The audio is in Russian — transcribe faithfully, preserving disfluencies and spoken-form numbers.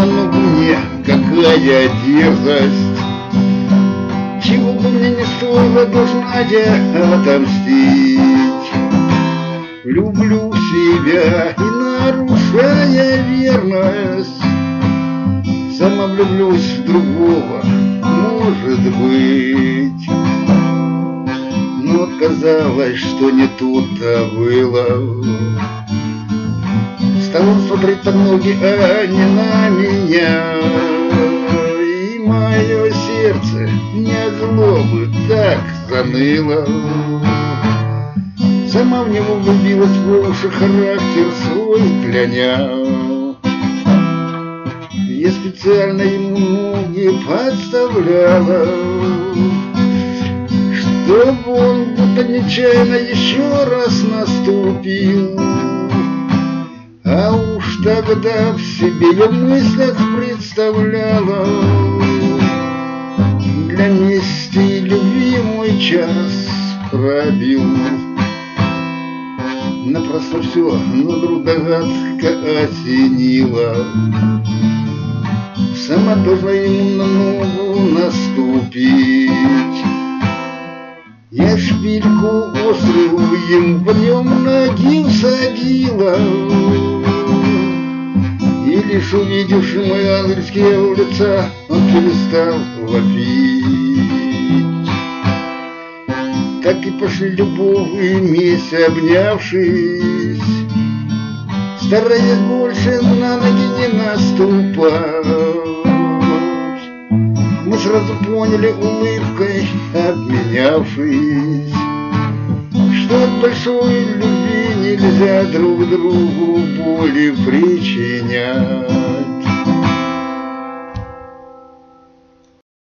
на ногу мне, какая дерзость. Чего бы мне не стоило, должна я отомстить. Люблю себя и, нарушая верность, сама влюблюсь в другого, может быть. Но оказалось, что не тут-то было. Стал он смотреть под ноги, а не на меня. И мое сердце не от злобы так заныло. Сама в него влюбилась, в уши характер свой кляня. Я специально ему ноги подставляла, чтобы он будто нечаянно еще раз наступил. А уж тогда в себе я в мыслях представляла, для мести и любви мой час пробил. Напрасно все, но вдруг догадка осенила. Сама должна ему на ногу наступить. Я шпильку острую ему в нем ноги всадила, и лишь увидевши мои ангельские лица, он перестал вопить. Так и пошли любовь и месть, обнявшись, стараясь больше на ноги не наступать. Мы сразу поняли улыбкой, обменявшись, что от большой любви нельзя друг другу боли причинять.